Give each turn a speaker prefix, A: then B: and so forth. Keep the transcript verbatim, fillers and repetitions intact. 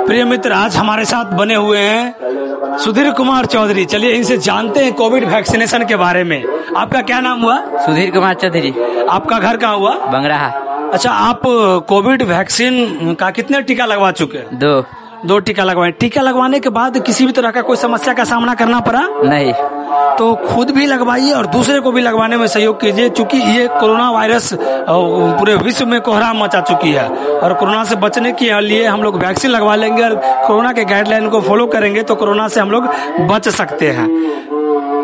A: प्रिय मित्र, आज हमारे साथ बने हुए हैं सुधीर कुमार चौधरी। चलिए इनसे जानते हैं कोविड वैक्सीनेशन के बारे में। आपका क्या नाम हुआ?
B: सुधीर कुमार चौधरी।
A: आपका घर कहाँ हुआ?
B: बंगराहा।
A: अच्छा, आप कोविड वैक्सीन का कितने टीका लगवा चुके हैं?
B: दो
A: दो टीका लगवाए। टीका लगवाने के बाद किसी भी तरह का कोई समस्या का सामना करना पड़ा?
B: नहीं।
A: तो खुद भी लगवाइए और दूसरे को भी लगवाने में सहयोग कीजिए, क्योंकि ये कोरोना वायरस पूरे विश्व में कोहराम मचा चुकी है और कोरोना से बचने के लिए हम लोग वैक्सीन लगवा लेंगे और कोरोना के गाइडलाइन को फॉलो करेंगे तो कोरोना से हम लोग बच सकते हैं।